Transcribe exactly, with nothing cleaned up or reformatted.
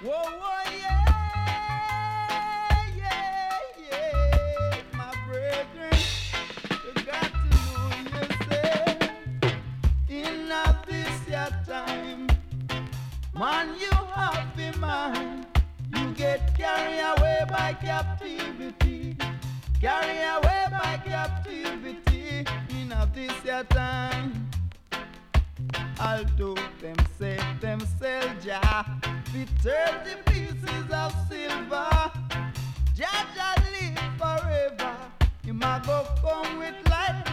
Whoa, whoa, yeah, yeah, yeah, my brethren, you got to know yourself in a this your time. Man, you have in mind, you get carried away by captivity, carried away by captivity in a this your time. Although them say themselves, Jah, with thirty pieces of silver, Jah Jah live forever. You might go come with light